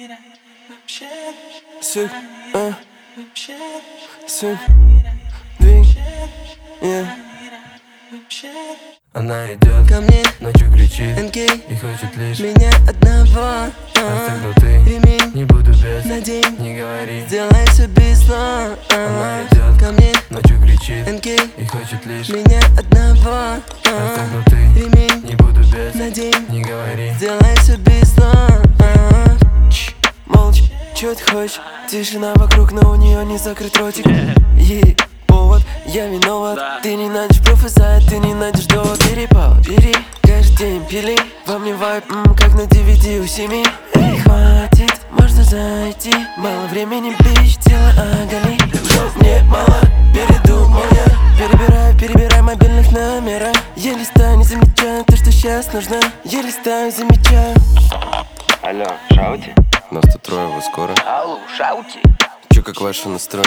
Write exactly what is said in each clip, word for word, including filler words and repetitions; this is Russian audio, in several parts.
Сук, а, сук, двиг, yeah. Она идет Ко мне, ночью кричит эн кей, и хочет лишь меня одного. Расстегнутый, Ремень, не буду без, надень, не говори. сделай все без слов. Она идет Ко мне, ночью кричит эн кей, и хочет лишь меня одного. Расстегнутый, Ремень, не буду без, надень, не говори. сделай все без слов. Чш, молча, чё ты хочешь? Тишина вокруг, но у нее не закрыт ротик. Ей повод, я виноват. Ты ненавидишь профессор, ты ненавидишь довод. Перепал, бери, каждый день пили. Во мне вайп, м, как на ди ви ди у семьи. Эй, хватит, можно зайти. Мало времени, бич, тело оголи. Мне мало, передумал я. Перебираю, перебираю мобильных номера. Я листаю, не замечаю то, что сейчас нужно. Я листаю, замечаю. Алло, шаути? Нас тут трое, вы скоро? Алло, шаути? Чё, как ваш настрой?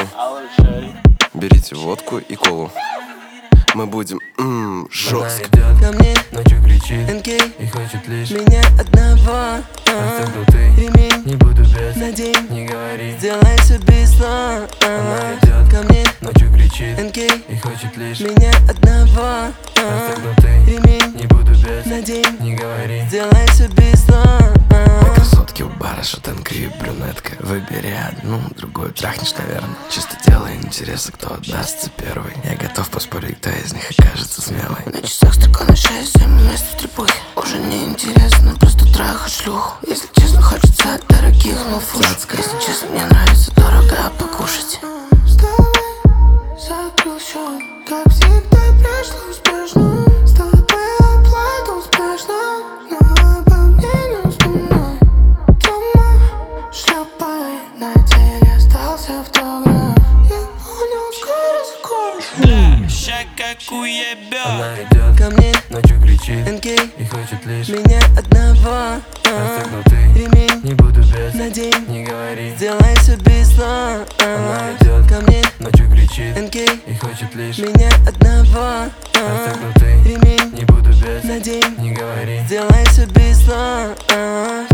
Берите водку и колу. Мы будем, ммм, жестко. Она идет Ко мне, ночью кричит эн кей, и хочет лишь меня одного. Расстегнутый, Ремень, не буду без, надень, не говори. сделай все без слов. Она идет Ко мне, ночью кричит эн кей, и хочет лишь меня одного. Расстегнутый, Ремень, не буду без, надень, не говори. сделай все без слов. Красотки у бара, шатенка и брюнетка. Выбери одну, другую трахнешь, наверное. Чисто дело интереса, кто отдастся первый. Я готов поспорить, кто из них окажется смелый. На часах стаканы шесть, семь мест в трепухе. Уже не интересно, просто трахать шлюху. Если честно, хочется от дорогих, но фушек. Если честно, мне нравится дорого покушать. Вставай, закрыл счет, как всегда прошло успешно. С тобой оплата успешно, но обо мне не вспоминай. Дома шляпой на теле остался автограф. Я понял, скоро закончу. Ща как уебёт. Она идет Ко мне, ночью кричит эн кей, и хочет лишь меня одного. Расстегнутый, Ремень, не буду без, надень, не говори. сделай все без слов. Она идет Ко мне, ночью кричит эн кей, и хочет лишь меня одного. Расстегнутый, Ремень, не буду без, надень, не говори. сделай все без слов.